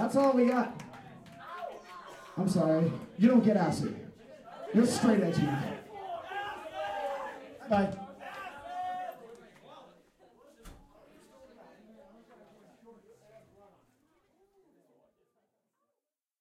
That's all we got. I'm sorry. You don't get acid. You're straight edge now. Bye.